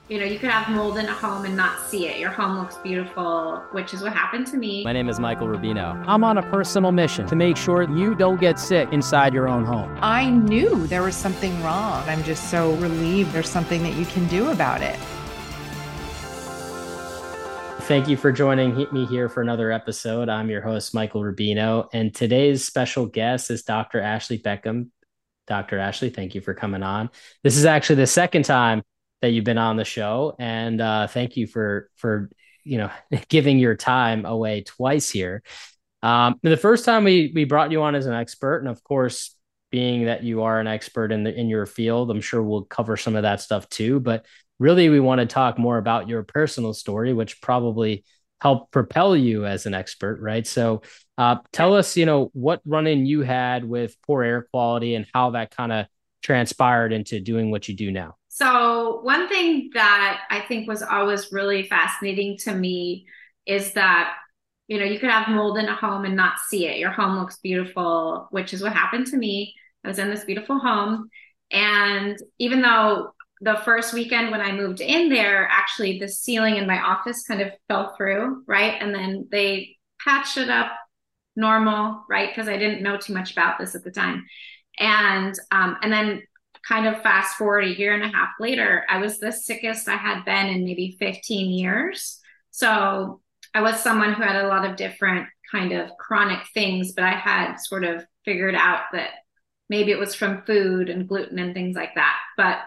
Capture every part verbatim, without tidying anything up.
You know, you could have mold in a home and not see it. Your home looks beautiful, which is what happened to My me. name is Michael Rubino. I'm on a personal mission to make sure you don't get sick inside your own home. I knew there was something wrong. I'm just so relieved there's something that you can do about it. Thank you for joining me here for another episode. I'm your host, Michael Rubino, and today's special guest is Doctor Ashley Beckham. Doctor Ashley, thank you for coming on. This is actually the second time that you've been on the show, and uh, thank you for for you know giving your time away twice here. Um, the first time we we brought you on as an expert, and of course, being that you are an expert in the in your field, I'm sure we'll cover some of that stuff too. But really, we want to talk more about your personal story, which probably helped propel you as an expert, right? So, uh, tell us, you know, what run-in you had with poor air quality and how that kind of transpired into doing what you do now. So, one thing that I think was always really fascinating to me is that, you know, you could have mold in a home and not see it. Your home looks beautiful, which is what happened to me. I was in this beautiful home. And even though the first weekend when I moved in there, actually the ceiling in my office kind of fell through, right? And then they patched it up normal, right? Because I didn't know too much about this at the time. And um, and then kind of fast forward a year and a half later, I was the sickest I had been in maybe fifteen years. So I was someone who had a lot of different kind of chronic things, but I had sort of figured out that maybe it was from food and gluten and things like that. But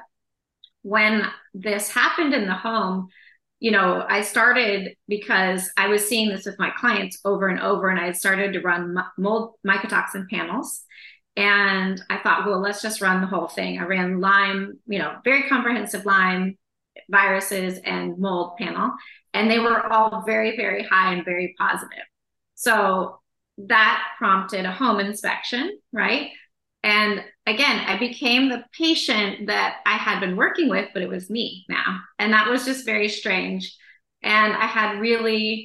when this happened in the home, you know, I started because I was seeing this with my clients over and over, and I had started to run mold mycotoxin panels. And I thought, well, let's just run the whole thing. I ran Lyme, you know, very comprehensive Lyme viruses and mold panel, and they were all very, very high and very positive. So that prompted a home inspection, right? And again, I became the patient that I had been working with, but it was me now. And that was just very strange. And I had really,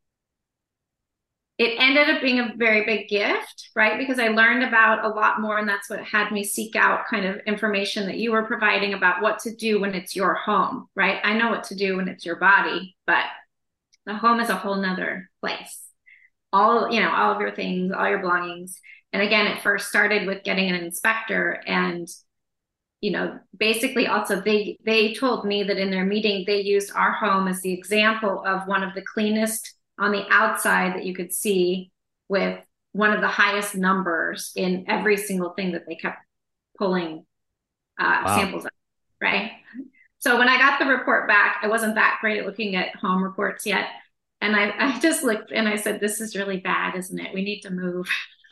it ended up being a very big gift, right? Because I learned about a lot more. And that's what had me seek out kind of information that you were providing about what to do when it's your home, right? I know what to do when it's your body, but the home is a whole nother place. All, you know, all of your things, all your belongings. And again, it first started with getting an inspector, and, you know, basically also they they told me that in their meeting, they used our home as the example of one of the cleanest on the outside that you could see, with one of the highest numbers in every single thing that they kept pulling uh, Wow. samples of, right? So when I got the report back, I wasn't that great at looking at home reports yet. And I, I just looked and I said, this is really bad, isn't it? We need to move.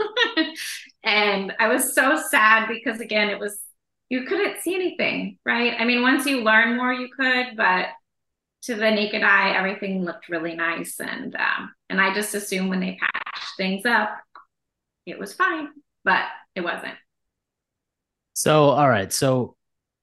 And I was so sad because, again, it was, you couldn't see anything, right? I mean, once you learn more, you could, but to the naked eye, everything looked really nice. And, um, and I just assumed when they patched things up, it was fine, but it wasn't. So, all right. So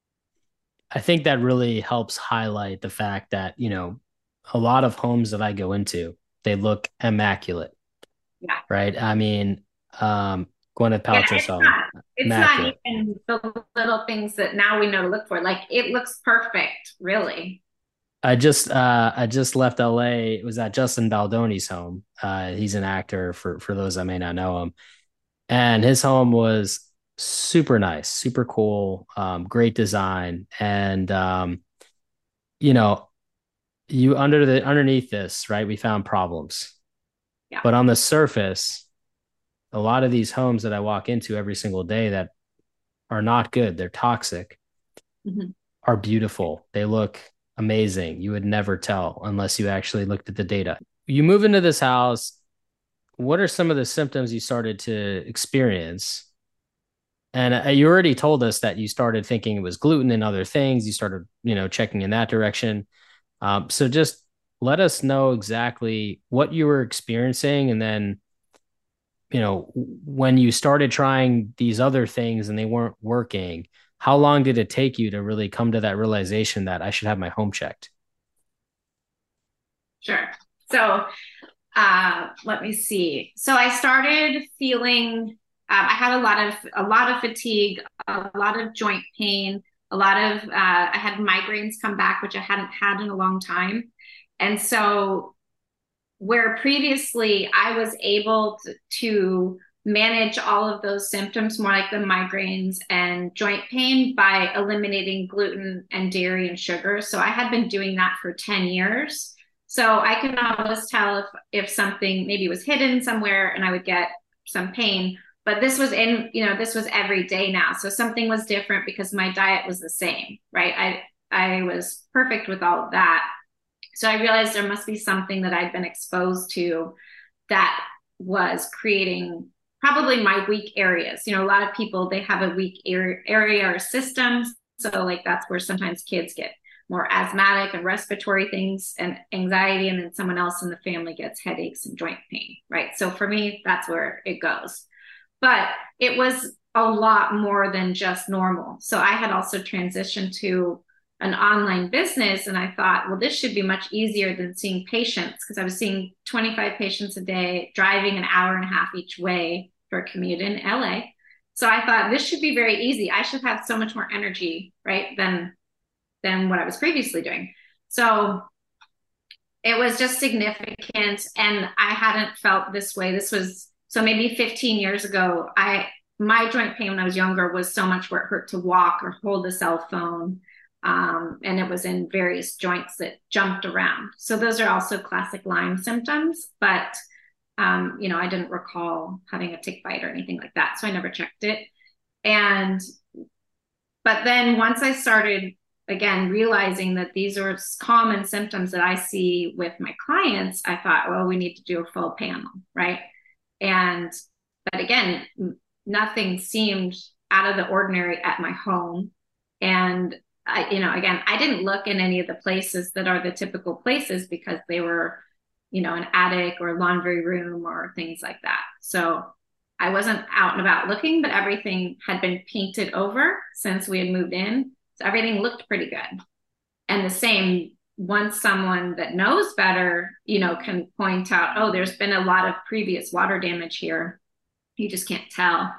I think that really helps highlight the fact that, you know, a lot of homes that I go into, they look immaculate, Yeah. right? I mean, um, Gwyneth Yeah, Paltrow's it's home, not. It's not immaculate. even the little things that now we know to look for. Like, it looks perfect, really. I just uh I just left L A. It was at Justin Baldoni's home. Uh he's an actor for for those that may not know him. And his home was super nice, super cool, um, great design. And um, you know, you under the underneath this, right? We found problems. Yeah. But on the surface, a lot of these homes that I walk into every single day that are not good, they're toxic, Mm-hmm. are beautiful. They look amazing. You would never tell unless you actually looked at the data. You move into this house. What are some of the symptoms you started to experience? And uh, you already told us that you started thinking it was gluten and other things. You started, you know, checking in that direction. Um, so just let us know exactly what you were experiencing, and then, you know, when you started trying these other things and they weren't working, how long did it take you to really come to that realization that I should have my home checked? Sure. So, uh, let me see. So I started feeling, um, I had a lot of a lot of fatigue, a lot of joint pain. A lot of, uh, I had migraines come back, which I hadn't had in a long time. And so where previously I was able to, to manage all of those symptoms, more like the migraines and joint pain, by eliminating gluten and dairy and sugar. So I had been doing that for ten years. So I could always tell if, if something maybe was hidden somewhere and I would get some pain. But this was in, you know, this was every day now. So something was different because my diet was the same, right? I, I was perfect with all of that. So I realized there must be something that I'd been exposed to that was creating probably my weak areas. You know, a lot of people, they have a weak area or systems. So like that's where sometimes kids get more asthmatic and respiratory things and anxiety, and then someone else in the family gets headaches and joint pain, right? So for me, that's where it goes. But it was a lot more than just normal. So I had also transitioned to an online business, and I thought, well, this should be much easier than seeing patients, because I was seeing twenty-five patients a day, driving an hour and a half each way for a commute in L A. So I thought this should be very easy. I should have so much more energy, right, than than what I was previously doing. So it was just significant, and I hadn't felt this way. This was so maybe fifteen years ago. I my joint pain when I was younger was so much where it hurt to walk or hold a cell phone. Um, and it was in various joints that jumped around. So those are also classic Lyme symptoms, but, um, you know, I didn't recall having a tick bite or anything like that. So I never checked it. And, but then once I started, again, realizing that these are common symptoms that I see with my clients, I thought, well, we need to do a full panel, right? And, but again, nothing seemed out of the ordinary at my home. And I, you know, again, I didn't look in any of the places that are the typical places because they were, you know, an attic or laundry room or things like that. So I wasn't out and about looking, but everything had been painted over since we had moved in. So everything looked pretty good. And the same, once someone that knows better, you know, can point out, oh, there's been a lot of previous water damage here. You just can't tell.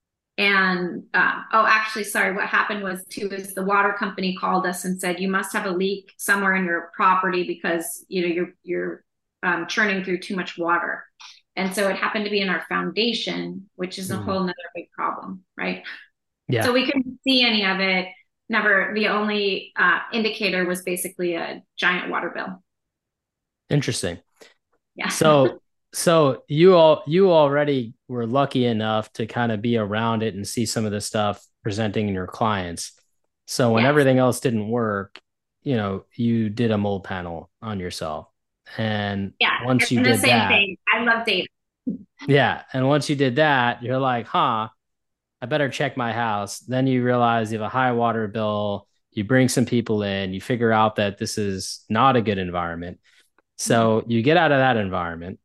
And, um, oh, actually, sorry, what happened was too, is the water company called us and said, you must have a leak somewhere in your property because, you know, you're, you're um, churning through too much water. And so it happened to be in our foundation, which is a mm. whole nother big problem, right? Yeah. So we couldn't see any of it. Never, the only uh, indicator was basically a giant water bill. Interesting. Yeah. So, so you all, you already were lucky enough to kind of be around it and see some of the stuff presenting in your clients. So when yes. everything else didn't work, you know, you did a mold panel on yourself. And yeah, once you the did same that, thing. I love data. Yeah. And once you did that, you're like, huh, I better check my house. Then you realize you have a high water bill. You bring some people in, you figure out that this is not a good environment. So mm-hmm. you get out of that environment.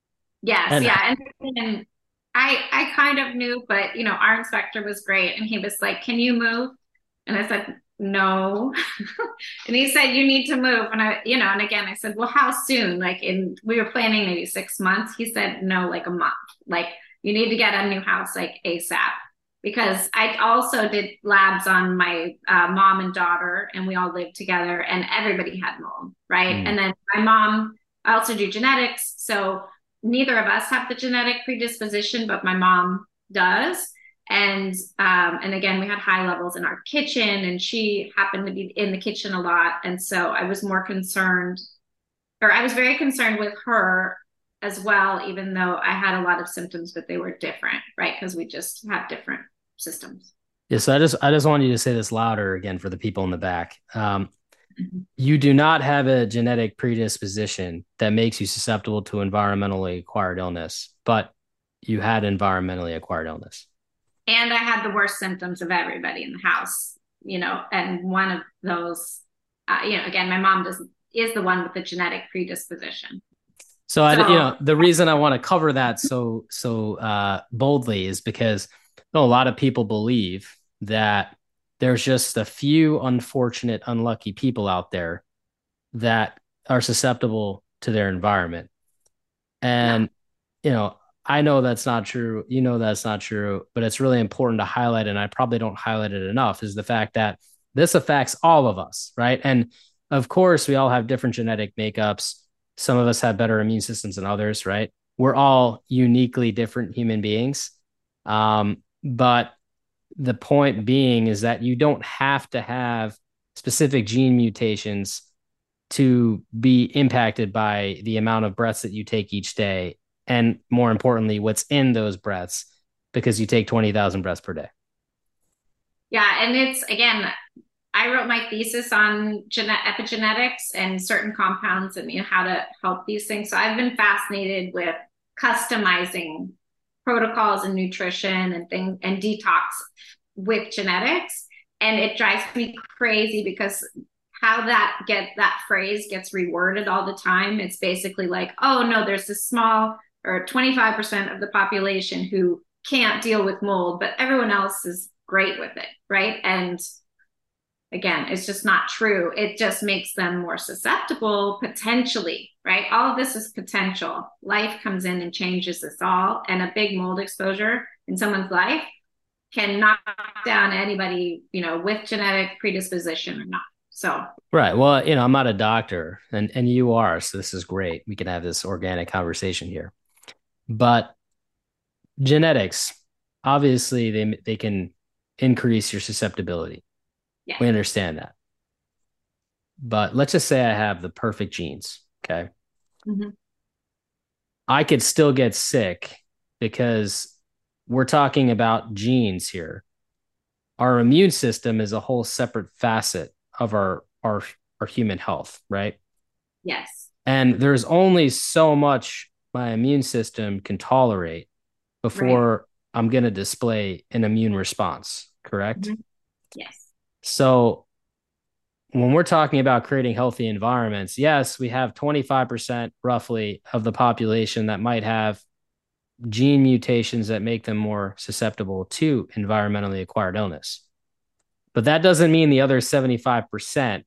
Yes. And, yeah. And, and I, I kind of knew, but you know, our inspector was great. And he was like, can you move? And I said, no. And he said, you need to move. And I, you know, and again, I said, well, how soon? Like in, we were planning maybe six months. He said, no, like a month. Like you need to get a new house, like ASAP. Because I also did labs on my uh, mom and daughter, and we all lived together, and everybody had mold, right? Mm. And then my mom, I also do genetics. So neither of us have the genetic predisposition, but my mom does. And um, and again, we had high levels in our kitchen, and she happened to be in the kitchen a lot. And so I was more concerned, or I was very concerned with her as well, even though I had a lot of symptoms, but they were different, right? Because we just have different systems. Yeah, so I just I just want you to say this louder again for the people in the back. Um, mm-hmm. You do not have a genetic predisposition that makes you susceptible to environmentally acquired illness, but you had environmentally acquired illness. And I had the worst symptoms of everybody in the house, you know, and one of those, uh, you know, again, my mom does is the one with the genetic predisposition. So, I, you know, the reason I want to cover that so so uh, boldly is because you know, a lot of people believe that there's just a few unfortunate, unlucky people out there that are susceptible to their environment. And, yeah. you know, I know that's not true. You know, that's not true, but it's really important to highlight. And I probably don't highlight it enough is the fact that This affects all of us, right? And of course, we all have different genetic makeups. Some of us have better immune systems than others, right? We're all uniquely different human beings. Um, but the point being is that you don't have to have specific gene mutations to be impacted by the amount of breaths that you take each day. And more importantly, what's in those breaths, because you take twenty thousand breaths per day. Yeah. And it's, again, I wrote my thesis on gene- epigenetics and certain compounds and, you know, how to help these things. So I've been fascinated with customizing protocols and nutrition and things and detox with genetics. And it drives me crazy because how that get that phrase gets reworded all the time. It's basically like, oh no, there's this small or twenty-five percent of the population who can't deal with mold, but everyone else is great with it, right? And again, it's just not true. It just makes them more susceptible potentially, right? All of this is potential. Life comes in and changes this all. And a big mold exposure in someone's life can knock down anybody, you know, with genetic predisposition or not. So, right. Well, you know, I'm not a doctor and, and you are, so this is great. We can have this organic conversation here. But genetics, obviously they, they can increase your susceptibility. yeah. We understand that. But let's just say I have the perfect genes. Okay. Mm-hmm. I could still get sick because we're talking about genes here. Our immune system is a whole separate facet of our, our, our human health, right? Yes. And there's only so much my immune system can tolerate before right. I'm going to display an immune response, correct? Mm-hmm. Yes. So when we're talking about creating healthy environments, yes, we have twenty-five percent roughly of the population that might have gene mutations that make them more susceptible to environmentally acquired illness. But that doesn't mean the other seventy-five percent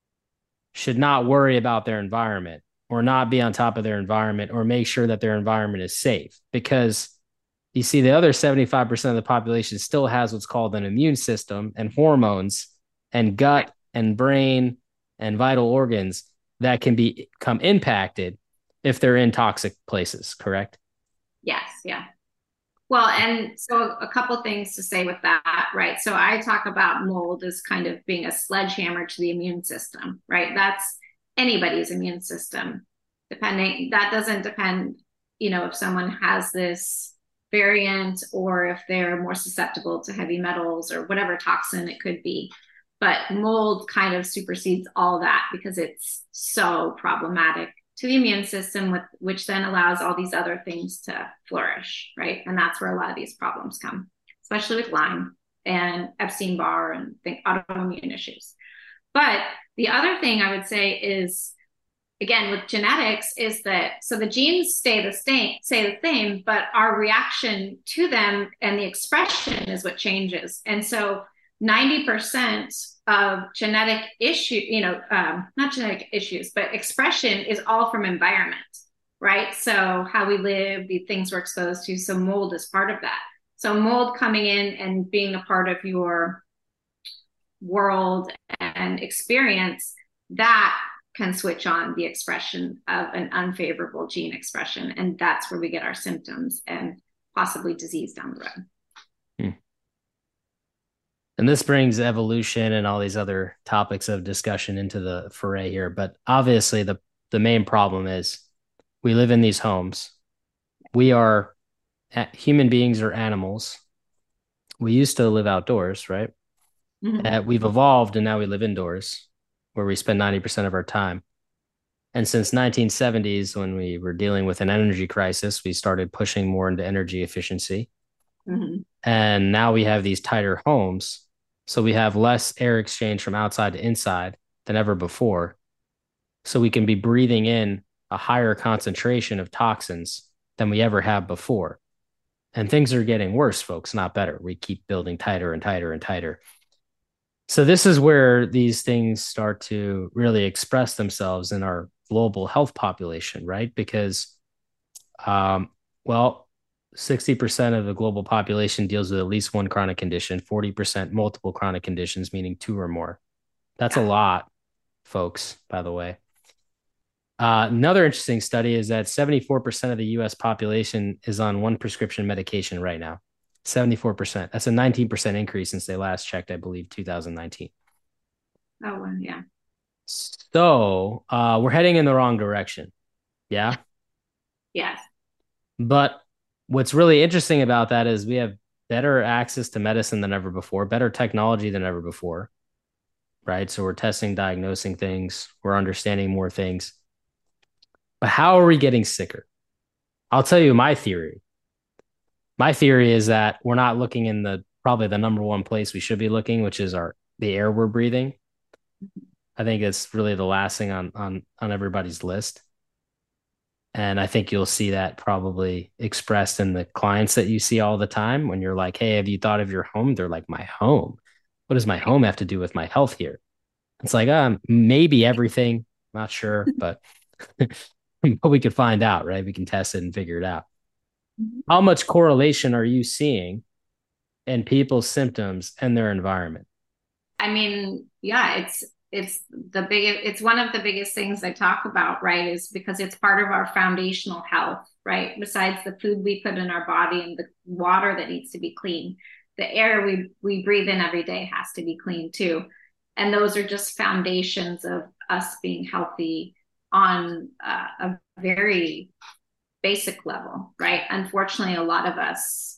should not worry about their environment or not be on top of their environment or make sure that their environment is safe. Because you see, the other seventy-five percent of the population still has what's called an immune system and hormones and gut and brain and vital organs that can be, become impacted if they're in toxic places, correct? Yes, yeah. Well, and so a couple things to say with that, right? So I talk about mold as kind of being a sledgehammer to the immune system, right? That's anybody's immune system, depending, that doesn't depend, you know, if someone has this variant or if they're more susceptible to heavy metals or whatever toxin it could be. But mold kind of supersedes all that because it's so problematic to the immune system, with, which then allows all these other things to flourish, right? And that's where a lot of these problems come, especially with Lyme and Epstein-Barr and think autoimmune issues. But the other thing I would say is, again, with genetics is that, so the genes stay the same, stay the same, but our reaction to them and the expression is what changes. And so ninety percent of genetic issue, you know, um, not genetic issues, but expression is all from environment, right? So how we live, the things we're exposed to. So mold is part of that. So mold coming in and being a part of your world and experience, that can switch on the expression of an unfavorable gene expression. And that's where we get our symptoms and possibly disease down the road. Hmm. And this brings evolution and all these other topics of discussion into the foray here. But obviously, the, the main problem is we live in these homes. We are human beings or animals. We used to live outdoors, right? Mm-hmm. Uh, we've evolved and now we live indoors where we spend ninety percent of our time. And since nineteen seventies, when we were dealing with an energy crisis, we started pushing more into energy efficiency. Mm-hmm. And now we have these tighter homes. So we have less air exchange from outside to inside than ever before. So we can be breathing in a higher concentration of toxins than we ever have before. And things are getting worse, folks, not better. We keep building tighter and tighter and tighter. So this is where these things start to really express themselves in our global health population, right? Because, um, well, sixty percent of the global population deals with at least one chronic condition, forty percent multiple chronic conditions, meaning two or more. That's Yeah. a lot, folks, by the way. Uh, another interesting study is that seventy-four percent of the U S population is on one prescription medication right now. seventy-four percent. That's a nineteen percent increase since they last checked, I believe, two thousand nineteen. Oh, well, yeah. So uh, we're heading in the wrong direction. Yeah. Yes. But what's really interesting about that is we have better access to medicine than ever before, better technology than ever before, right? So we're testing, diagnosing things, we're understanding more things. But how are we getting sicker? I'll tell you my theory. My theory is that we're not looking in the probably the number one place we should be looking, which is our the air we're breathing. I think it's really the last thing on on on everybody's list. And I think you'll see that probably expressed in the clients that you see all the time when you're like, hey, have you thought of your home? They're like, my home? What does my home have to do with my health here? It's like, um, maybe everything. Not sure, but but we could find out, right? We can test it and figure it out. Mhm. How much correlation are you seeing in people's symptoms and their environment? I mean, yeah, it's it's the biggest it's one of the biggest things I talk about, right? Is because it's part of our foundational health, right? Besides the food we put in our body and the water that needs to be clean, the air we we breathe in every day has to be clean too. And those are just foundations of us being healthy on uh, a very basic level, right? Unfortunately, a lot of us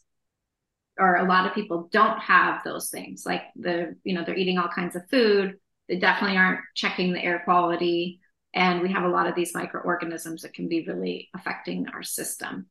or a lot of people don't have those things. Like the, you know, they're eating all kinds of food. They definitely aren't checking the air quality. And we have a lot of these microorganisms that can be really affecting our system.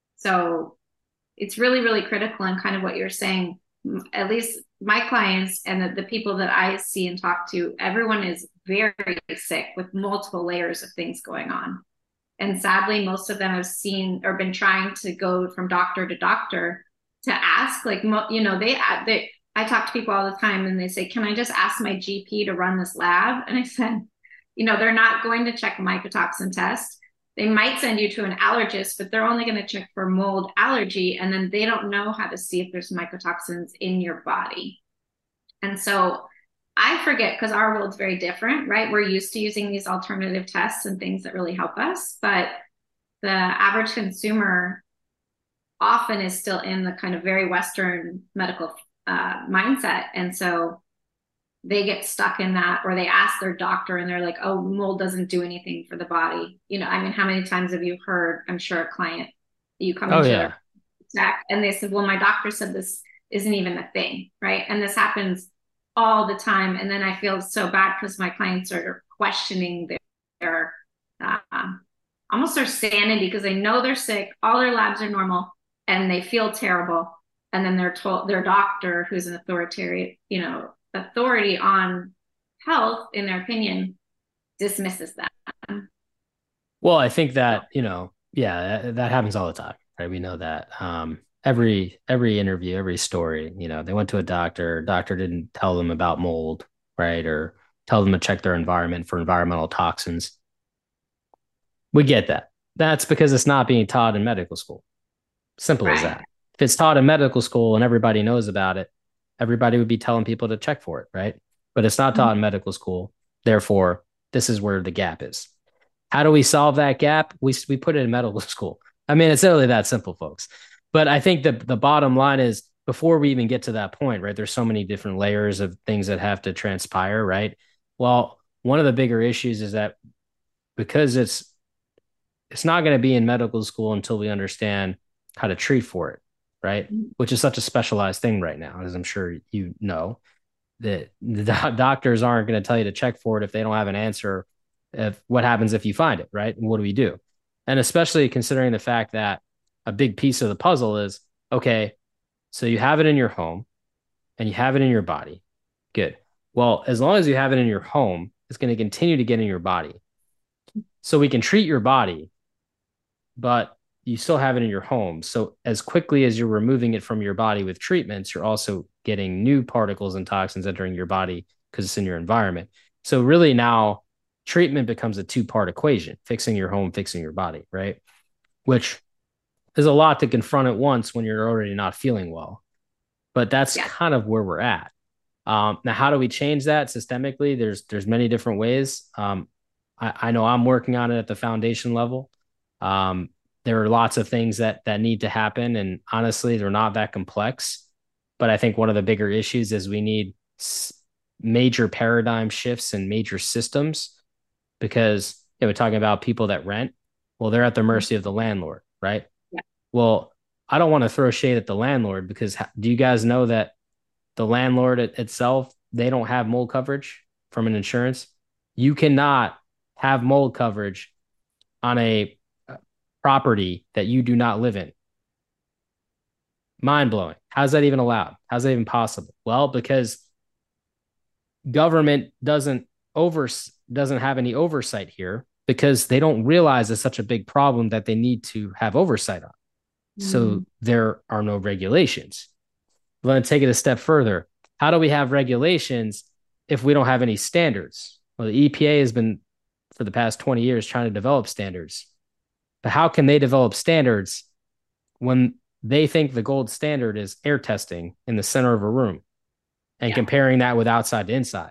So it's really, really critical. And kind of what you're saying, at least my clients and the, the people that I see and talk to, everyone is very sick with multiple layers of things going on. And sadly, most of them have seen or been trying to go from doctor to doctor to ask, like, you know, they, they, I talk to people all the time and they say, can I just ask my G P to run this lab? And I said, you know, they're not going to check a mycotoxin test. They might send you to an allergist, but they're only going to check for mold allergy. And then they don't know how to see if there's mycotoxins in your body. And so I forget because our world's very different, right? We're used to using these alternative tests and things that really help us. But the average consumer often is still in the kind of very Western medical uh, mindset. And so they get stuck in that, or they ask their doctor and they're like, oh, mold doesn't do anything for the body. You know, I mean, how many times have you heard, I'm sure, a client, you come Oh, into yeah. their check and they said, well, my doctor said this isn't even a thing, right? And this happens all the time. And then I feel so bad because my clients are questioning their, their uh, almost their sanity because they know they're sick, all their labs are normal, and they feel terrible. And then they're told their doctor, who's an authoritarian, you know, authority on health, in their opinion, dismisses that. Well, I think that, you know, yeah, that, that happens all the time, right? We know that. Um, every every interview, every story, you know, they went to a doctor, doctor didn't tell them about mold, right? Or tell them to check their environment for environmental toxins. We get that. That's because it's not being taught in medical school. Simple as Right. that. If it's taught in medical school and everybody knows about it, everybody would be telling people to check for it, right? But it's not taught in medical school. Therefore, this is where the gap is. How do we solve that gap? We we put it in medical school. I mean, it's really that simple, folks. But I think the the bottom line is before we even get to that point, right? There's so many different layers of things that have to transpire, right? Well, one of the bigger issues is that because it's it's not going to be in medical school until we understand how to treat for it, right? Which is such a specialized thing right now, as I'm sure you know, that the do- doctors aren't going to tell you to check for it if they don't have an answer. If what happens if you find it, right? And what do we do? And especially considering the fact that a big piece of the puzzle is, okay, so you have it in your home and you have it in your body. Good. Well, as long as you have it in your home, it's going to continue to get in your body. So we can treat your body, but you still have it in your home. So as quickly as you're removing it from your body with treatments, you're also getting new particles and toxins entering your body because it's in your environment. So really now treatment becomes a two-part equation, fixing your home, fixing your body, right? Which is a lot to confront at once when you're already not feeling well. But that's Yeah. kind of where we're at. Um, now, how do we change that systemically? There's there's many different ways. Um, I, I know I'm working on it at the foundation level. Um, there are lots of things that that need to happen, and honestly, they're not that complex. But I think one of the bigger issues is we need s- major paradigm shifts and major systems because you know, we're talking about people that rent. Well, they're at the mercy of the landlord, right? Yeah. Well, I don't want to throw shade at the landlord because do you guys know that the landlord it, itself, they don't have mold coverage from an insurance? You cannot have mold coverage on a uh, property that you do not live in. Mind blowing. How's that even allowed? How's that even possible? Well, because government doesn't over doesn't have any oversight here because they don't realize it's such a big problem that they need to have oversight on. So Mm. there are no regulations. I'm going to take it a step further. How do we have regulations if we don't have any standards? Well, the E P A has been for the past twenty years trying to develop standards. But how can they develop standards when they think the gold standard is air testing in the center of a room and Yeah. comparing that with outside to inside?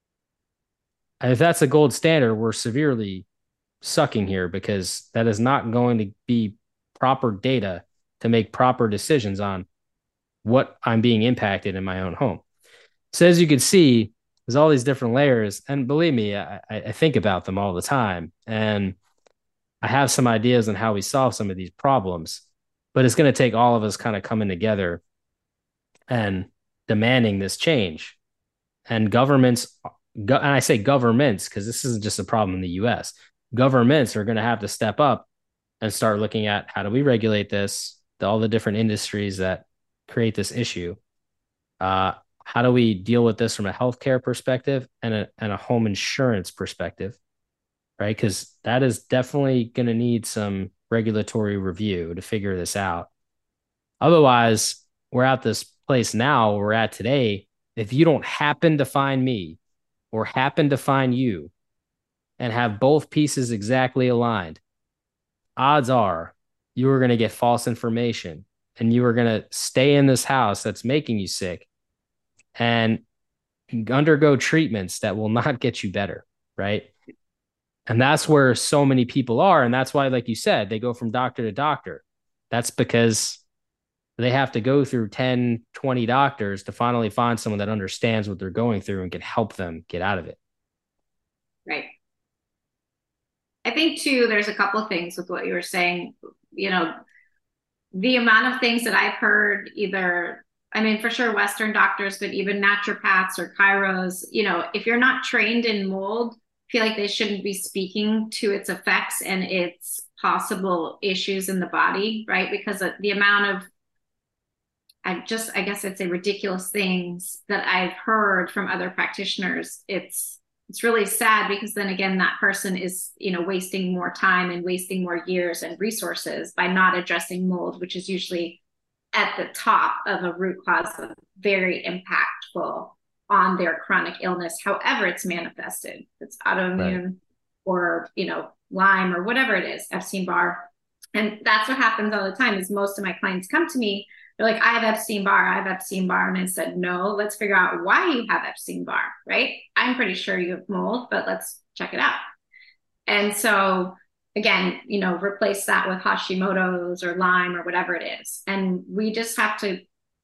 And if that's a gold standard, we're severely sucking here because that is not going to be proper data to make proper decisions on what I'm being impacted in my own home. So as you can see, there's all these different layers. And believe me, I, I think about them all the time. And I have some ideas on how we solve some of these problems. But it's going to take all of us kind of coming together and demanding this change. And governments, and I say governments because this isn't just a problem in the U S, governments are going to have to step up and start looking at how do we regulate this, all the different industries that create this issue. Uh, how do we deal with this from a healthcare perspective and a, and a home insurance perspective, right? Because that is definitely going to need some regulatory review to figure this out. Otherwise, we're at this place now where we're at today. If you don't happen to find me or happen to find you and have both pieces exactly aligned, odds are you are going to get false information and you are going to stay in this house that's making you sick and undergo treatments that will not get you better, right? And that's where so many people are. And that's why, like you said, they go from doctor to doctor. That's because they have to go through ten, twenty doctors to finally find someone that understands what they're going through and can help them get out of it. Right. I think too, there's a couple of things with what you were saying. You know, the amount of things that I've heard, either, I mean, for sure, Western doctors, but even naturopaths or chiros, you know, if you're not trained in mold, I feel like they shouldn't be speaking to its effects and its possible issues in the body, right? Because the amount of, I just, I guess I'd say ridiculous things that I've heard from other practitioners, it's, it's really sad because then again, that person is, you know, wasting more time and wasting more years and resources by not addressing mold, which is usually at the top of a root cause of very impactful on their chronic illness, however it's manifested. It's autoimmune right. or, you know, Lyme or whatever it is, Epstein-Barr. And that's what happens all the time is most of my clients come to me, they're like, I have Epstein-Barr, I have Epstein-Barr. And I said, no, let's figure out why you have Epstein-Barr, right? I'm pretty sure you have mold, but let's check it out. And so again, you know, replace that with Hashimoto's or Lyme or whatever it is. And we just have to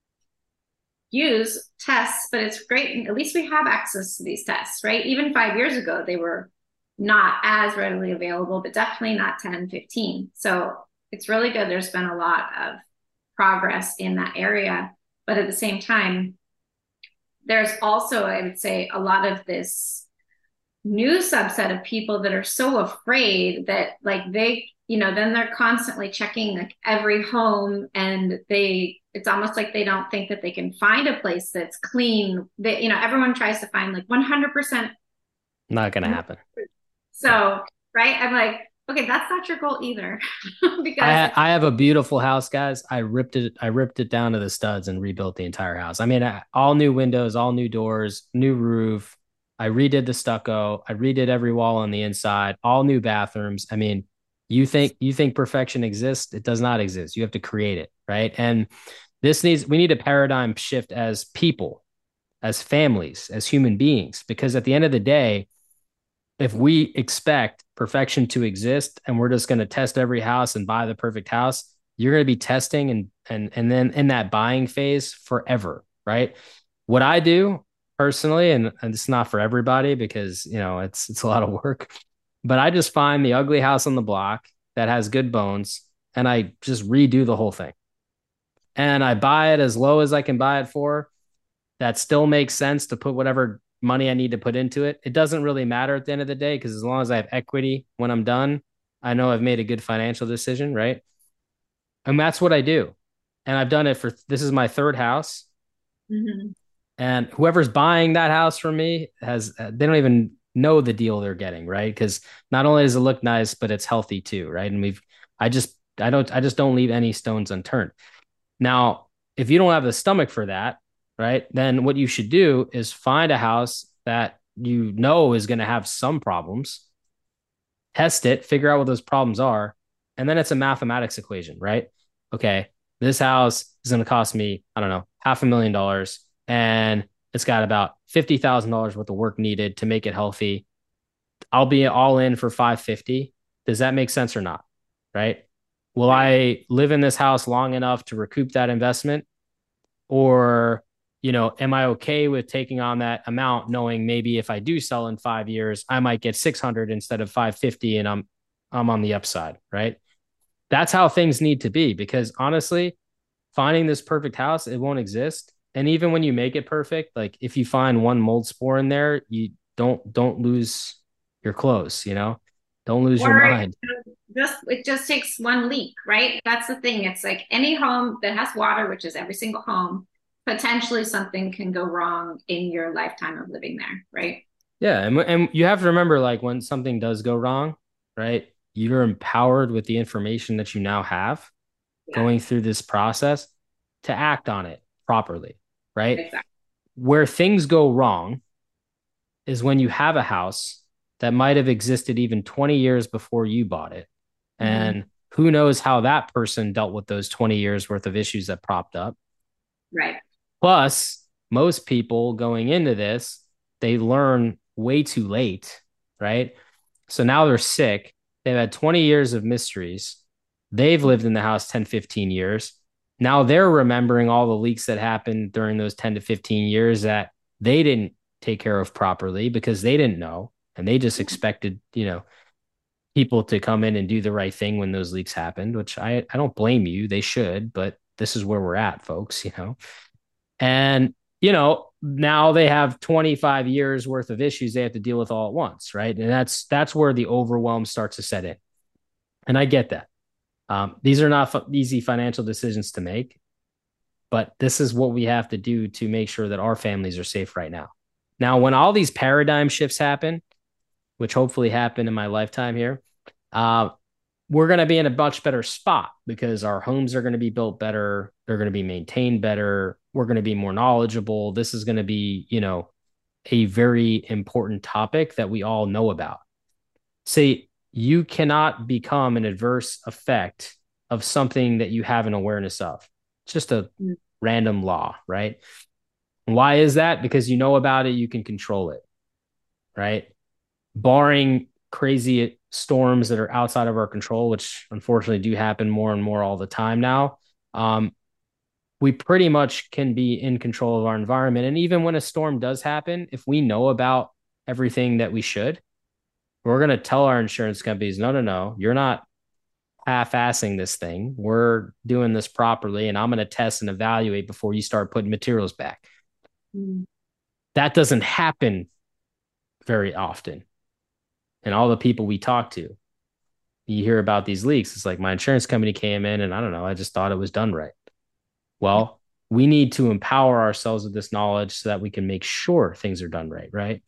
use tests, but it's great. At least we have access to these tests, right? Even five years ago, they were not as readily available, but definitely not ten, fifteen. So it's really good. There's been a lot of progress in that area. But at the same time, there's also, I would say, a lot of this new subset of people that are so afraid that like they, you know, then they're constantly checking like every home and they, it's almost like they don't think that they can find a place that's clean. That, you know, everyone tries to find like one hundred percent. Not going to happen. So, yeah. Right. I'm like, okay, that's not your goal either. because I, I have a beautiful house, guys. I ripped it. I ripped it down to the studs and rebuilt the entire house. I mean, I, all new windows, all new doors, new roof. I redid the stucco. I redid every wall on the inside, all new bathrooms. I mean, You think you think perfection exists? It does not exist. You have to create it, right? And this needs we need a paradigm shift as people, as families, as human beings, because at the end of the day, if we expect perfection to exist and we're just going to test every house and buy the perfect house, you're going to be testing and and and then in that buying phase forever, right? What I do personally, and, and it's not for everybody because you know it's it's a lot of work, but I just find the ugly house on the block that has good bones and I just redo the whole thing. And I buy it as low as I can buy it for. That still makes sense to put whatever money I need to put into it. It doesn't really matter at the end of the day because as long as I have equity when I'm done, I know I've made a good financial decision, right? And that's what I do. And I've done it for this is my third house. Mm-hmm. And whoever's buying that house from me has they don't even know the deal they're getting, right? Because not only does it look nice, but it's healthy too, right? And we've I just I don't I just don't leave any stones unturned. Now, if you don't have the stomach for that, right, then what you should do is find a house that you know is going to have some problems, test it, figure out what those problems are, and then it's a mathematics equation, right? Okay, this house is going to cost me, I don't know, half a million dollars, and it's got about fifty thousand dollars worth of work needed to make it healthy. I'll be all in for five hundred fifty thousand dollars. Does that make sense or not? Right? Will I live in this house long enough to recoup that investment? Or, you know, am I okay with taking on that amount, knowing maybe if I do sell in five years, I might get six hundred instead of five hundred fifty and I'm I'm on the upside, right? That's how things need to be because honestly, finding this perfect house, it won't exist. And even when you make it perfect, like if you find one mold spore in there, you don't don't lose your clothes, you know? Don't lose your Or mind. just it just takes one leak, right? That's the thing. It's like any home that has water, which is every single home, potentially something can go wrong in your lifetime of living there, right? Yeah, and and you have to remember like when something does go wrong, right? You're empowered with the information that you now have Yeah, going through this process to act on it properly, right? exactly. Where things go wrong is when you have a house that might have existed even twenty years before you bought it. Mm-hmm. And who knows how that person dealt with those twenty years worth of issues that propped up. Right. Plus, most people going into this, they learn way too late, right? So now they're sick. They've had twenty years of mysteries. They've lived in the house ten, fifteen years. Now they're remembering all the leaks that happened during those ten to fifteen years that they didn't take care of properly because they didn't know. And they just expected, you know, people to come in and do the right thing when those leaks happened, which I, I don't blame you. They should, but this is where we're at, folks, you know. And, you know, now they have twenty-five years worth of issues they have to deal with all at once, right? And that's that's where the overwhelm starts to set in. And I get that. Um, these are not f- easy financial decisions to make, but this is what we have to do to make sure that our families are safe right now. Now, when all these paradigm shifts happen, which hopefully happen in my lifetime here, uh, we're going to be in a much better spot because our homes are going to be built better. They're going to be maintained better. We're going to be more knowledgeable. This is going to be, you know, a very important topic that we all know about. See, you cannot become an adverse effect of something that you have an awareness of. It's just a Mm-hmm. random law, right? Why is that? Because you know about it, you can control it, right? Barring crazy storms that are outside of our control, which unfortunately do happen more and more all the time now, um, we pretty much can be in control of our environment. And even when a storm does happen, if we know about everything that we should, we're going to tell our insurance companies, no, no, no, you're not half-assing this thing. We're doing this properly, and I'm going to test and evaluate before you start putting materials back. Mm-hmm. That doesn't happen very often. And all the people we talk to, you hear about these leaks. It's like my insurance company came in and I don't know, I just thought it was done right. Well, we need to empower ourselves with this knowledge so that we can make sure things are done right, right?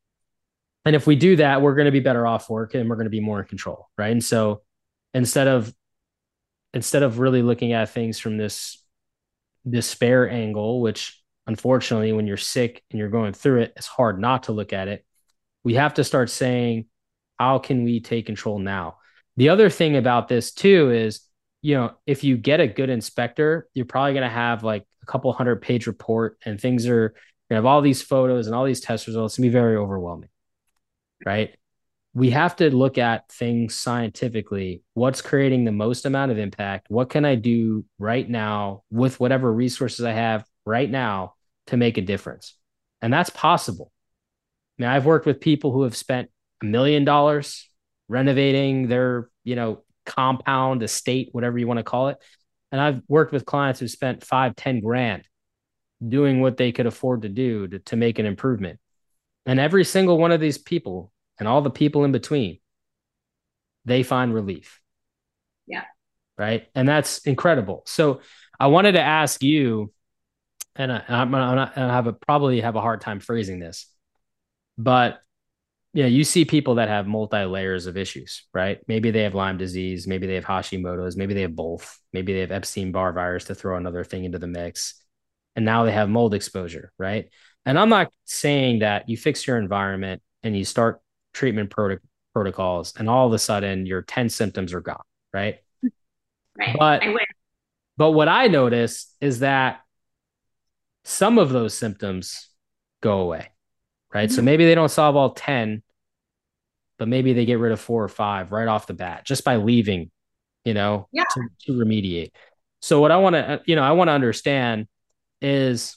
And if we do that, we're going to be better off for it and we're going to be more in control, right? And so instead of instead of really looking at things from this despair angle, which unfortunately when you're sick and you're going through it, it's hard not to look at it. We have to start saying, how can we take control now? The other thing about this too is, you know, if you get a good inspector, you're probably going to have like a couple hundred page report, and things are, you have all these photos and all these test results. It's going to be very overwhelming, right? We have to look at things scientifically. What's creating the most amount of impact? What can I do right now with whatever resources I have right now to make a difference? And that's possible. I mean, I've worked with people who have spent a million dollars renovating their, you know, compound, estate, whatever you want to call it. And I've worked with clients who spent five, ten grand doing what they could afford to do to, to make an improvement. And every single one of these people and all the people in between, they find relief. Yeah. Right. And that's incredible. So I wanted to ask you, and I, I'm, I'm not, I have a, probably have a hard time phrasing this, but you know, you see people that have multi layers of issues, right? Maybe they have Lyme disease, maybe they have Hashimoto's, maybe they have both, maybe they have Epstein-Barr virus, to throw another thing into the mix. And now they have mold exposure, right? And I'm not saying that you fix your environment and you start treatment prot- protocols and all of a sudden your ten symptoms are gone, right? Right. But, I wish. but what I notice is that some of those symptoms go away, right? Mm-hmm. So maybe they don't solve all ten, but maybe they get rid of four or five right off the bat just by leaving, you know, yeah. to, to remediate. So what I want to, you know, I want to understand is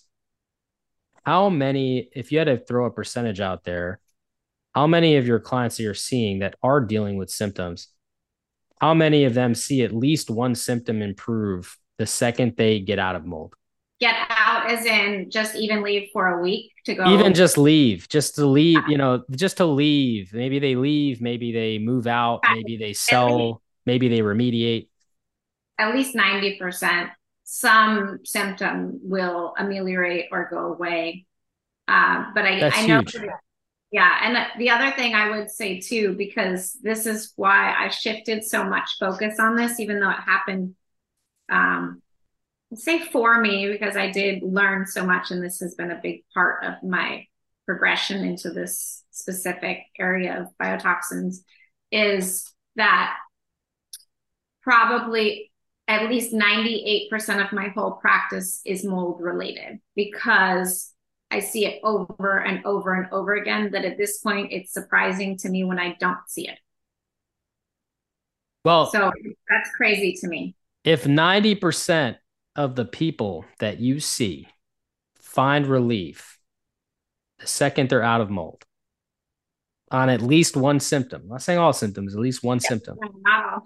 how many, if you had to throw a percentage out there, how many of your clients that you're seeing that are dealing with symptoms, how many of them see at least one symptom improve the second they get out of mold? Get out as in just even leave for a week to go? Even just leave, just to leave, you know, just to leave. Maybe they leave, maybe they move out, maybe they sell, maybe they remediate. At least ninety percent. Some symptom will ameliorate or go away. Uh, but I, That's I know, huge. Yeah. And the other thing I would say too, because this is why I shifted so much focus on this, even though it happened, um, say for me, because I did learn so much, and this has been a big part of my progression into this specific area of biotoxins, is that probably at least ninety-eight percent of my whole practice is mold related, because I see it over and over and over again, that at this point, it's surprising to me when I don't see it. Well, so that's crazy to me. If ninety percent of the people that you see find relief the second they're out of mold on at least one symptom, I'm not saying all symptoms, at least one yeah. symptom. Wow.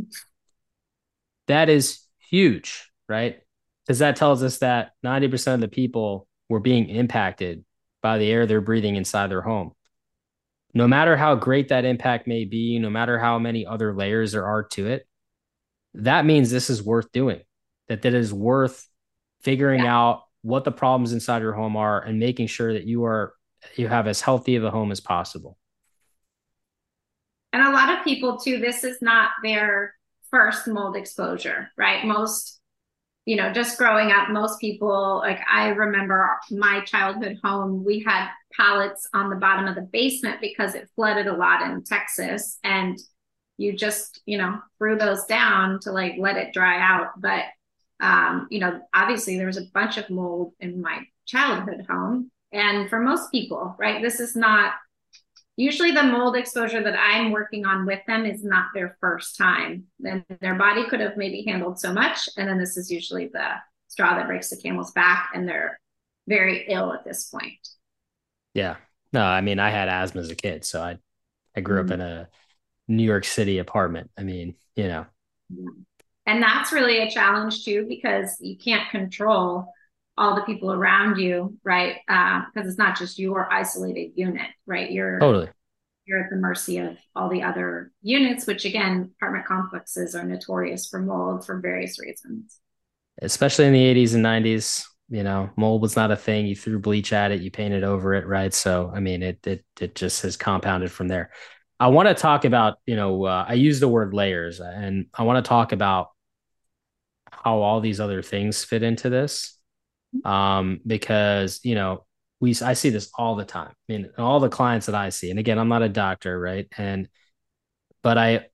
That is huge, right? Because that tells us that ninety percent of the people were being impacted by the air they're breathing inside their home. No matter how great that impact may be, no matter how many other layers there are to it, that means this is worth doing, that that is worth figuring yeah. out what the problems inside your home are and making sure that you are, you have as healthy of a home as possible. And a lot of people too, this is not their first mold exposure, right? Most, you know, just growing up, most people, like I remember my childhood home, we had pallets on the bottom of the basement because it flooded a lot in Texas, and you just, you know, threw those down to like let it dry out. But, um, you know, obviously there was a bunch of mold in my childhood home. And for most people, right, this is not, usually the mold exposure that I'm working on with them is not their first time. Then their body could have maybe handled so much. And then this is usually the straw that breaks the camel's back, and they're very ill at this point. Yeah. No, I mean, I had asthma as a kid. So I, I grew mm-hmm. up in a New York City apartment. I mean, you know. And that's really a challenge too, because you can't control all the people around you, right? Uh, because it's not just your isolated unit, right? You're totally you're at the mercy of all the other units, which again, apartment complexes are notorious for mold for various reasons. Especially in the eighties and nineties, you know, mold was not a thing. You threw bleach at it, you painted over it, right? So, I mean, it it it just has compounded from there. I want to talk about, you know, uh, I use the word layers, and I want to talk about how all these other things fit into this. Um, because, you know, we, I see this all the time. I mean, all the clients that I see, and again, I'm not a doctor, right? And, but I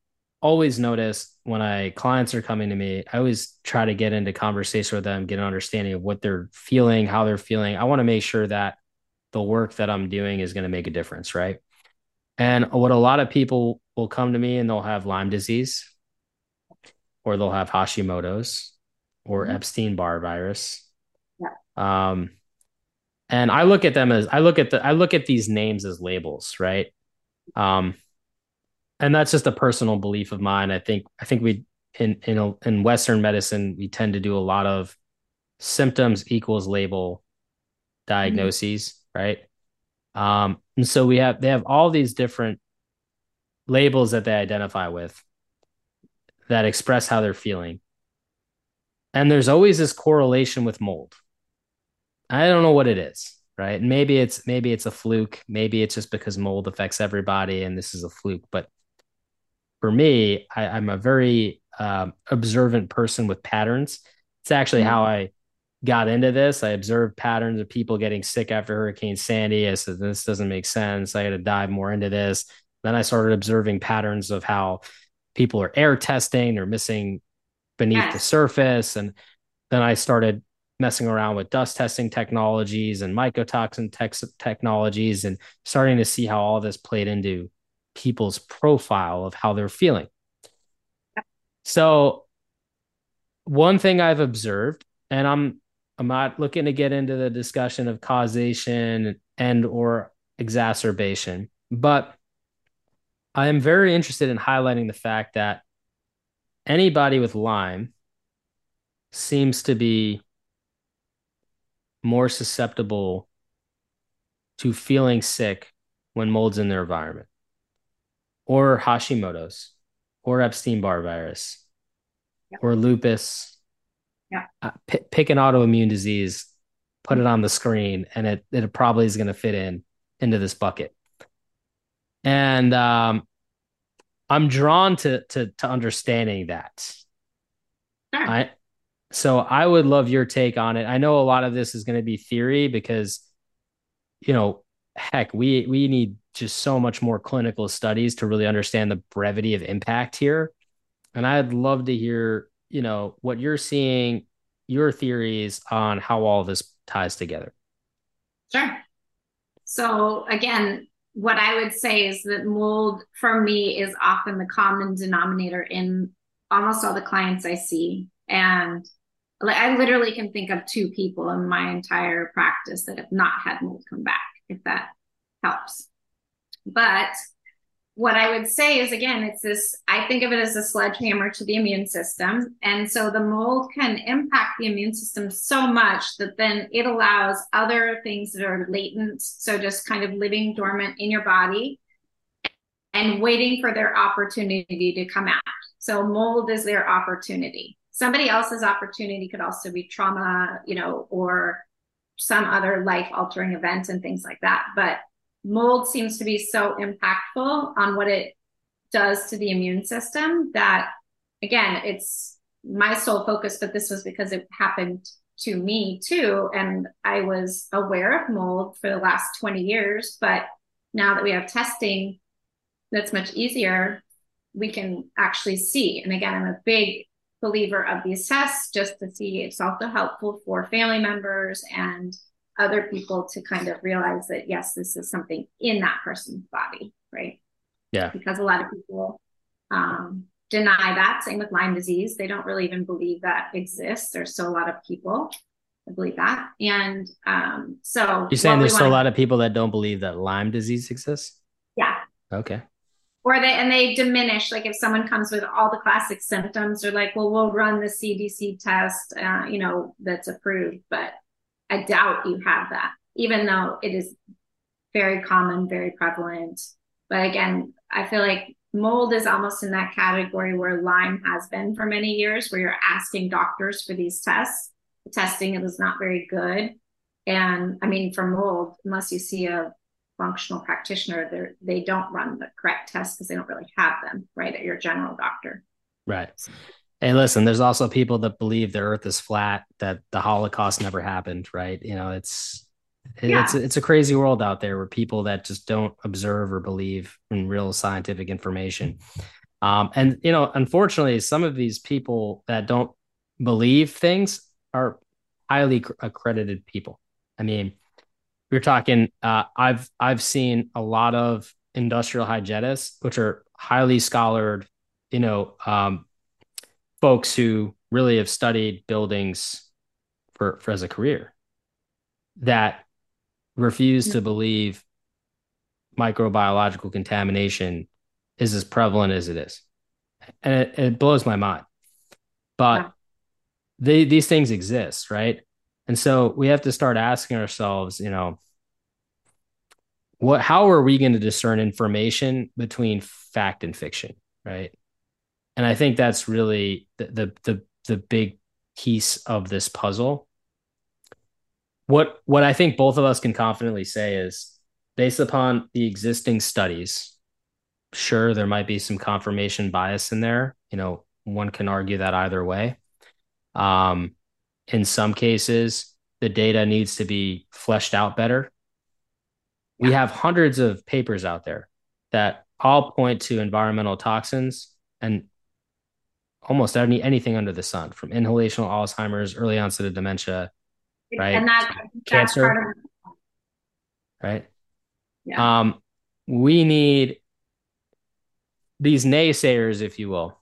always notice when I clients are coming to me, I always try to get into conversation with them, get an understanding of what they're feeling, how they're feeling. I want to make sure that the work that I'm doing is going to make a difference, right? And what a lot of people will come to me and they'll have Lyme disease, or they'll have Hashimoto's, or Mhm. Epstein-Barr virus. Yeah. Um, and I look at them as I look at the I look at these names as labels, right? Um, and that's just a personal belief of mine. I think I think we in in a, in Western medicine we tend to do a lot of symptoms equals label Mhm. diagnoses, right? Um, and so we have they have all these different labels that they identify with that express how they're feeling. And there's always this correlation with mold. I don't know what it is, right? Maybe it's maybe it's a fluke. Maybe it's just because mold affects everybody and this is a fluke. But for me, I, I'm a very um, observant person with patterns. It's actually Mhm. how I got into this. I observed patterns of people getting sick after Hurricane Sandy. I said, this doesn't make sense. I had to dive more into this. Then I started observing patterns of how people are air testing, they're missing beneath the Yes. surface. And then I started messing around with dust testing technologies and mycotoxin tech- technologies and starting to see how all this played into people's profile of how they're feeling. So one thing I've observed, and I'm I'm not looking to get into the discussion of causation and or exacerbation, but I am very interested in highlighting the fact that anybody with Lyme seems to be more susceptible to feeling sick when mold's in their environment, or Hashimoto's, or Epstein-Barr virus, Yeah. or lupus. Yeah. Uh, p- pick an autoimmune disease, put it on the screen, and it it probably is going to fit in into this bucket. And um, I'm drawn to to to understanding that. Sure. I so I would love your take on it. I know a lot of this is going to be theory because, you know, heck, we we need just so much more clinical studies to really understand the brevity of impact here. And I'd love to hear, you know, what you're seeing, your theories on how all this ties together. Sure. So again, what I would say is that mold for me is often the common denominator in almost all the clients I see. And like I literally can think of two people in my entire practice that have not had mold come back, if that helps. But what I would say is, again, it's this, I think of it as a sledgehammer to the immune system. And so the mold can impact the immune system so much that then it allows other things that are latent, so just kind of living dormant in your body and waiting for their opportunity to come out. So mold is their opportunity. Somebody else's opportunity could also be trauma, you know, or some other life altering event and things like that. But mold seems to be so impactful on what it does to the immune system that, again, it's my sole focus, but this was because it happened to me too. And I was aware of mold for the last twenty years, but now that we have testing that's much easier, we can actually see. And again, I'm a big believer of these tests just to see. It's also helpful for family members and other people to kind of realize that, yes, this is something in that person's body, right? Yeah. Because a lot of people um, deny that. Same with Lyme disease. They don't really even believe that exists. There's still a lot of people that believe that. And um, so You're saying what we there's still a want lot of people that don't believe that Lyme disease exists? yeah. Okay. Or they and they diminish, like if someone comes with all the classic symptoms, they're like, well, we'll run the C D C test, uh, you know, that's approved, but I doubt you have that, even though it is very common, very prevalent. But again, I feel like mold is almost in that category where Lyme has been for many years, where you're asking doctors for these tests. The testing is not very good. And I mean, for mold, unless you see a functional practitioner, they don't run the correct tests because they don't really have them, right, at your general doctor. Right. Hey, listen, there's also people that believe the earth is flat, that the Holocaust never happened, right? You know, it's it's Yeah. it's a crazy world out there where people that just don't observe or believe in real scientific information. Um, and, you know, unfortunately, some of these people that don't believe things are highly accredited people. I mean, we're talking, uh, I've, I've seen a lot of industrial hygienists, which are highly scholared, you know, um, folks who really have studied buildings for, for as a career that refuse to believe microbiological contamination is as prevalent as it is. And it, it blows my mind. But they, these things exist, right? And so we have to start asking ourselves, you know, what, how are we going to discern information between fact and fiction, right? And I think that's really the, the, the, the big piece of this puzzle. What, what I think both of us can confidently say is, based upon the existing studies, sure, there might be some confirmation bias in there. You know, one can argue that either way. Um, in some cases, the data needs to be fleshed out better. We have hundreds of papers out there that all point to environmental toxins and almost any, anything under the sun, from inhalational Alzheimer's, early onset of dementia, right? And that, that's cancer, part of right? Yeah. Um, we need these naysayers, if you will.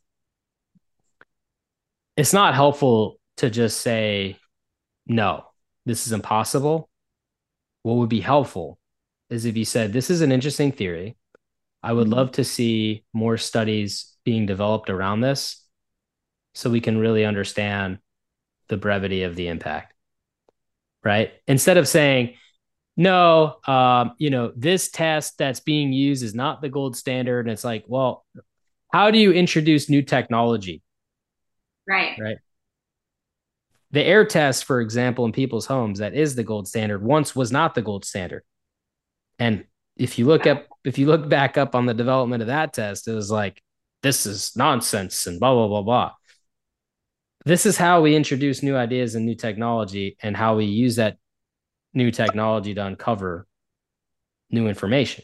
It's not helpful to just say, no, this is impossible. What would be helpful is if you said, this is an interesting theory. I would love to see more studies being developed around this so we can really understand the brevity of the impact, right? Instead of saying, no, um, you know, this test that's being used is not the gold standard. And it's like, well, how do you introduce new technology? Right. Right. The air test, for example, in people's homes, that is the gold standard, once was not the gold standard. And if you look up, if you look back up on the development of that test, it was like, this is nonsense and blah, blah, blah, blah. This is how we introduce new ideas and new technology, and how we use that new technology to uncover new information.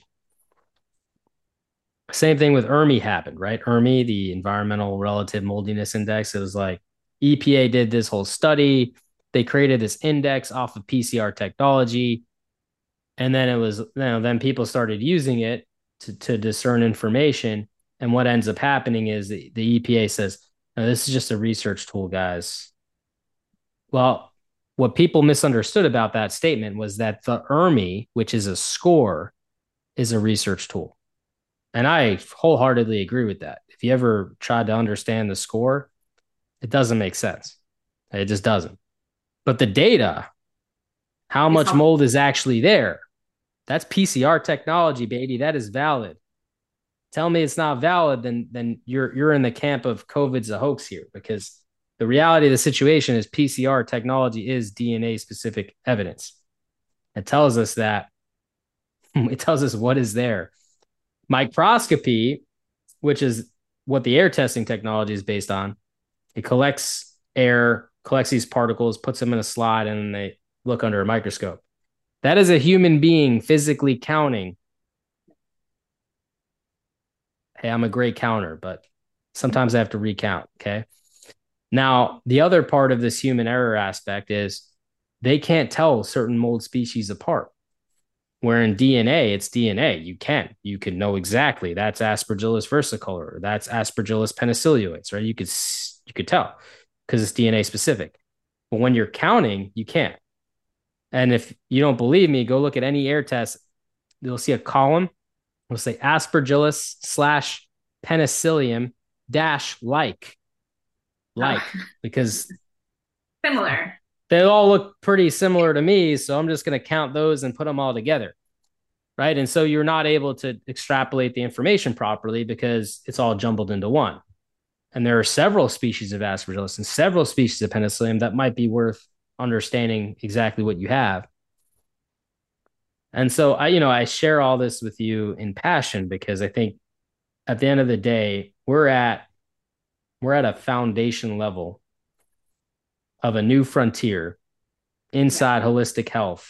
Same thing with E R M I happened, right? E R M I, the Environmental Relative Moldiness Index, it was like E P A did this whole study. They created this index off of P C R technology. And then it was, you know, then people started using it to, to discern information. And what ends up happening is the, the E P A says, no, this is just a research tool, guys. Well, what people misunderstood about that statement was that the E R M I, which is a score, is a research tool. And I wholeheartedly agree with that. If you ever tried to understand the score, it doesn't make sense. It just doesn't. But the data, how much mold is actually there, that's P C R technology, baby. That is valid. Tell me it's not valid, then then you're you're in the camp of COVID's a hoax here, because the reality of the situation is P C R technology is D N A specific evidence. It tells us that it tells us what is there. Microscopy, which is what the air testing technology is based on, it collects air, collects these particles, puts them in a slide, and then they look under a microscope. That is a human being physically counting. Hey, I'm a great counter, but sometimes I have to recount, okay? Now, the other part of this human error aspect is they can't tell certain mold species apart. Where in D N A, it's D N A. You can. You can know exactly that's Aspergillus versicolor, or that's Aspergillus penicilioides, right? You could you could tell because it's D N A specific. But when you're counting, you can't. And if you don't believe me, go look at any air test. You'll see a column. It'll say Aspergillus slash penicillium dash like. Like, because similar. They all look pretty similar to me, so I'm just going to count those and put them all together, right? And so you're not able to extrapolate the information properly because it's all jumbled into one. And there are several species of Aspergillus and several species of Penicillium that might be worth understanding exactly what you have. And so I, you know, I share all this with you in passion because I think at the end of the day, we're at we're at a foundation level of a new frontier inside holistic health.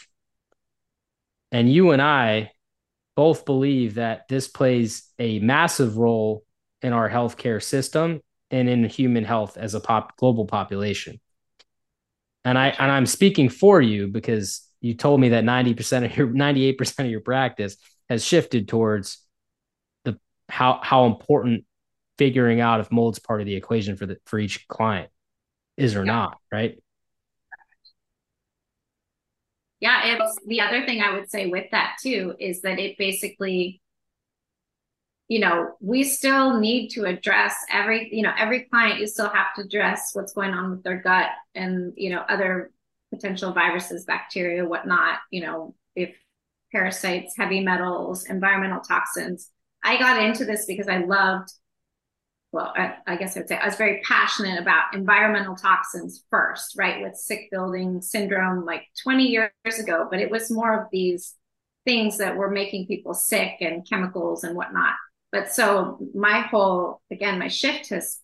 And you and I both believe that this plays a massive role in our healthcare system and in human health as a pop global population. And I and I'm speaking for you because you told me that ninety percent of your ninety-eight percent of your practice has shifted towards the how how important figuring out if mold's part of the equation for the for each client is or yeah. not, right? Yeah, it's the other thing I would say with that too is that it basically, you know, we still need to address every, you know, every client, you still have to address what's going on with their gut and, you know, other potential viruses, bacteria, whatnot, you know, if parasites, heavy metals, environmental toxins. I got into this because I loved, well, I, I guess I would say I was very passionate about environmental toxins first, right? With sick building syndrome like twenty years ago, but it was more of these things that were making people sick and chemicals and whatnot. But so my whole, again, my shift has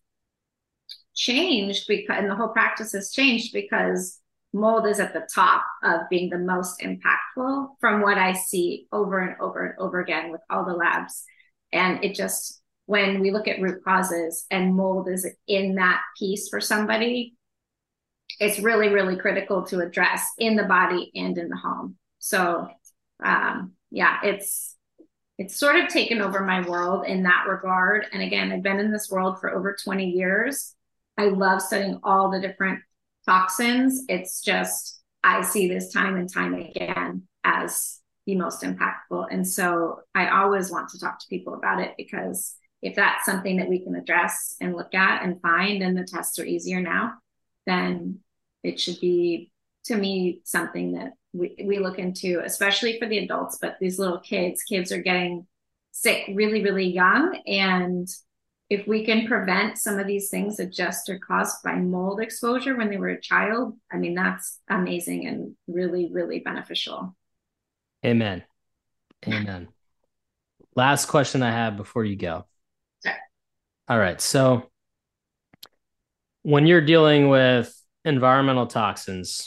changed because, and the whole practice has changed because mold is at the top of being the most impactful from what I see over and over and over again with all the labs. And it just, when we look at root causes and mold is in that piece for somebody, it's really, really critical to address in the body and in the home. So um, yeah, it's, it's sort of taken over my world in that regard. And again, I've been in this world for over twenty years. I love studying all the different toxins. It's just, I see this time and time again as the most impactful. And so I always want to talk to people about it because if that's something that we can address and look at and find, and the tests are easier now, then it should be, to me, something that we, we look into, especially for the adults, but these little kids, kids are getting sick really, really young. And if we can prevent some of these things that just are caused by mold exposure when they were a child, I mean, that's amazing and really, really beneficial. Amen. Amen. Last question I have before you go. Sure. All right. So when you're dealing with environmental toxins,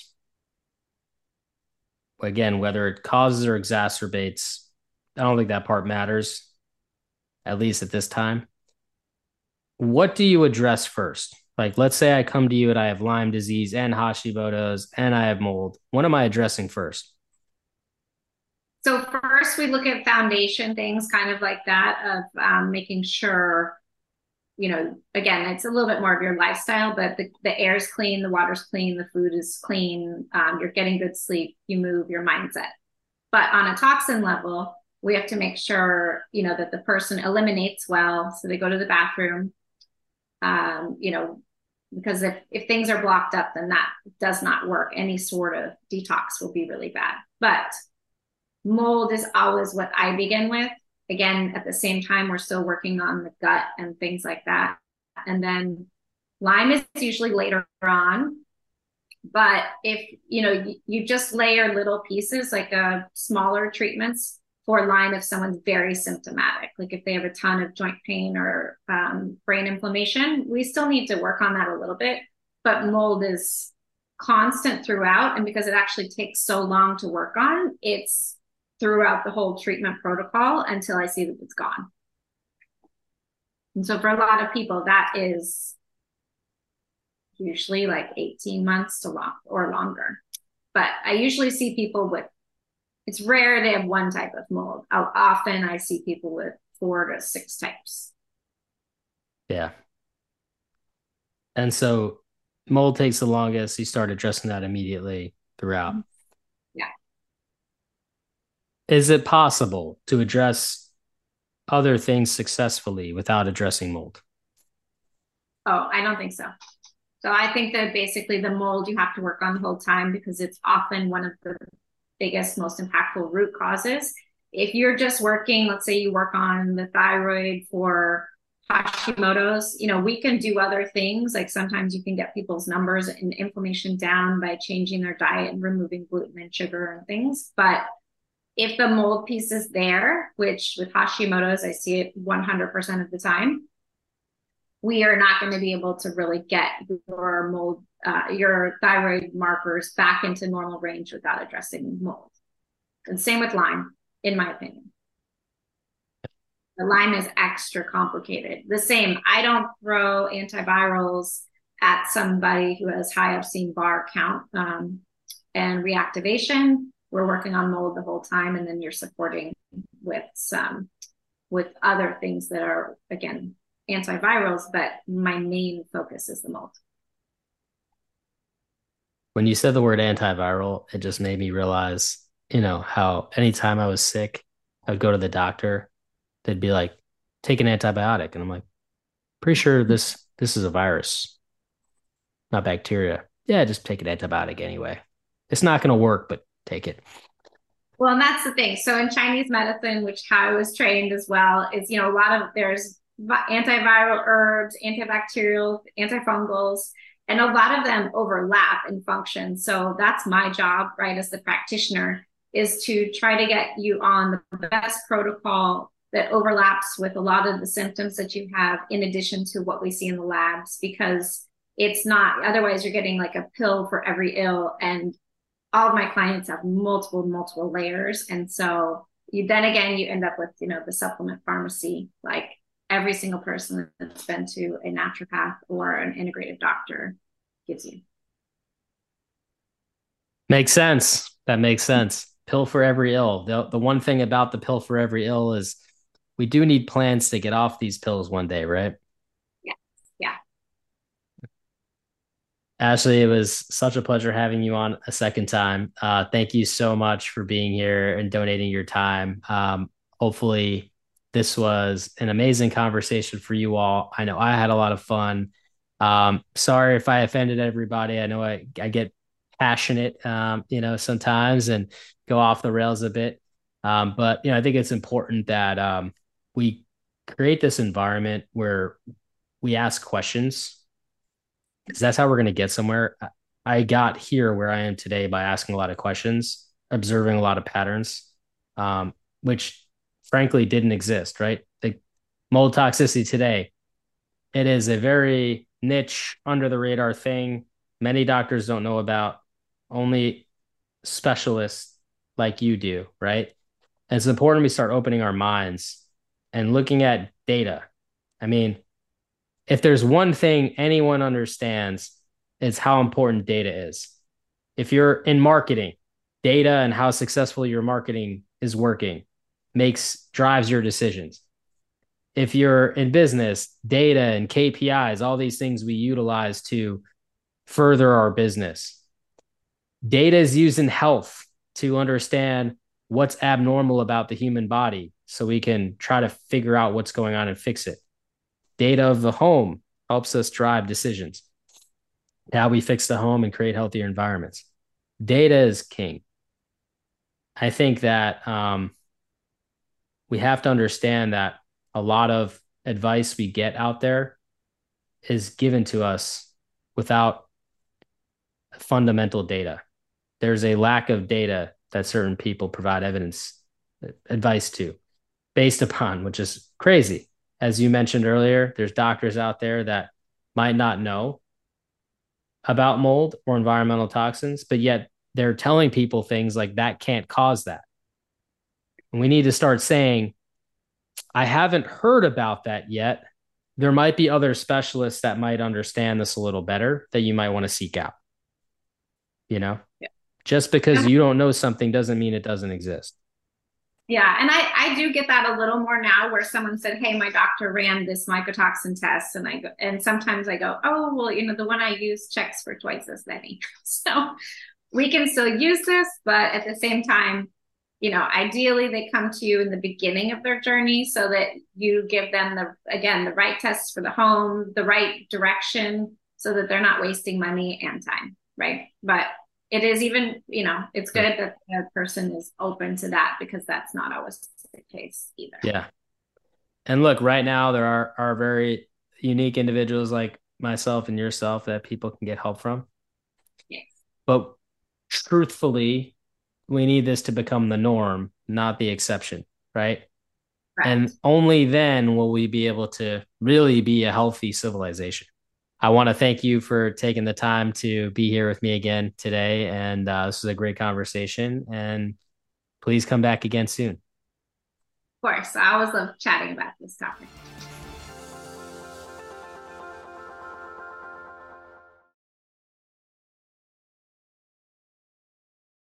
again, whether it causes or exacerbates, I don't think that part matters, at least at this time. What do you address first? Like, let's say I come to you and I have Lyme disease and Hashimoto's and I have mold. What am I addressing first? So first we look at foundation things, kind of like that, of um, making sure, you know, again, it's a little bit more of your lifestyle, but the, the air is clean, the water's clean, the food is clean, um, you're getting good sleep, you move your mindset. But on a toxin level, we have to make sure, you know, that the person eliminates well. So they go to the bathroom, um, you know, because if, if things are blocked up, then that does not work. Any sort of detox will be really bad. But mold is always what I begin with. Again, at the same time, we're still working on the gut and things like that. And then Lyme is usually later on. But if, you know, you, you just layer little pieces, like uh, smaller treatments for Lyme if someone's very symptomatic, like if they have a ton of joint pain or um, brain inflammation, we still need to work on that a little bit. But mold is constant throughout. And because it actually takes so long to work on, it's throughout the whole treatment protocol until I see that it's gone. And so for a lot of people, that is usually like eighteen months to long or longer. But I usually see people with, it's rare they have one type of mold. I'll, often I see people with four to six types. Yeah. And so mold takes the longest. You start addressing that immediately throughout. Yeah. Is it possible to address other things successfully without addressing mold? Oh, I don't think so. So I think that basically the mold you have to work on the whole time because it's often one of the biggest, most impactful root causes. If you're just working, let's say you work on the thyroid for Hashimoto's, you know, we can do other things. Like sometimes you can get people's numbers and inflammation down by changing their diet and removing gluten and sugar and things. But if the mold piece is there, which with Hashimoto's, I see it one hundred percent of the time, we are not going to be able to really get your mold, uh, your thyroid markers back into normal range without addressing mold. And same with Lyme, in my opinion. The Lyme is extra complicated. The same, I don't throw antivirals at somebody who has high Epstein-Barr count um, and reactivation. We're working on mold the whole time, and then you're supporting with some with other things that are, again, antivirals, but my main focus is the mold. When you said the word antiviral, it just made me realize, you know, how anytime I was sick, I would go to the doctor. They'd be like, take an antibiotic. And I'm like, pretty sure this this is a virus, not bacteria. Yeah, just take an antibiotic anyway. It's not going to work, but take it. Well, and that's the thing. So in Chinese medicine, which how I was trained as well, is, you know, a lot of there's antiviral herbs, antibacterial, antifungals, and a lot of them overlap in function. So that's my job, right, as the practitioner, is to try to get you on the best protocol that overlaps with a lot of the symptoms that you have, in addition to what we see in the labs, because it's not, otherwise you're getting like a pill for every ill. And all of my clients have multiple, multiple layers. And so you then again, you end up with, you know, the supplement pharmacy, like every single person that's been to a naturopath or an integrative doctor gives you. Makes sense. That makes sense. Pill for every ill. The, the one thing about the pill for every ill is we do need plans to get off these pills one day, right? Yeah. Yeah. Ashley, it was such a pleasure having you on a second time. Uh, thank you so much for being here and donating your time. Um, hopefully, this was an amazing conversation for you all. I know I had a lot of fun. Um, sorry if I offended everybody. I know I, I get passionate, um, you know, sometimes and go off the rails a bit. Um, but, you know, I think it's important that um, we create this environment where we ask questions, because that's how we're going to get somewhere. I got here where I am today by asking a lot of questions, observing a lot of patterns, um, which frankly didn't exist, right? The mold toxicity today, it is a very niche, under the radar thing. Many doctors don't know about, only specialists like you do, right? And it's important we start opening our minds and looking at data. I mean, if there's one thing anyone understands, it's how important data is. If you're in marketing, data and how successful your marketing is working makes drives your decisions. If you're in business, data and K P Is, all these things we utilize to further our business. Data is used in health to understand what's abnormal about the human body so we can try to figure out what's going on and fix it. Data of the home helps us drive decisions, how we fix the home and create healthier environments. Data is king. I think that um, we have to understand that a lot of advice we get out there is given to us without fundamental data. There's a lack of data that certain people provide evidence, advice to, based upon, which is crazy. As you mentioned earlier, there's doctors out there that might not know about mold or environmental toxins, but yet they're telling people things like that can't cause that. And we need to start saying, I haven't heard about that yet. There might be other specialists that might understand this a little better that you might want to seek out. You know, yeah. Just because you don't know something doesn't mean it doesn't exist. Yeah. And I, I do get that a little more now, where someone said, hey, my doctor ran this mycotoxin test. And I go, and sometimes I go, oh, well, you know, the one I use checks for twice as many. So we can still use this, but at the same time, you know, ideally they come to you in the beginning of their journey so that you give them the, again, the right tests for the home, the right direction, so that they're not wasting money and time. Right. But it is even, you know, it's good that the person is open to that, because that's not always the case either. Yeah. And look, right now there are, are very unique individuals like myself and yourself that people can get help from. Yes. But truthfully, we need this to become the norm, not the exception, right? Right. And only then will we be able to really be a healthy civilization. I want to thank you for taking the time to be here with me again today. And uh, this was a great conversation. And please come back again soon. course. I always love chatting about this topic.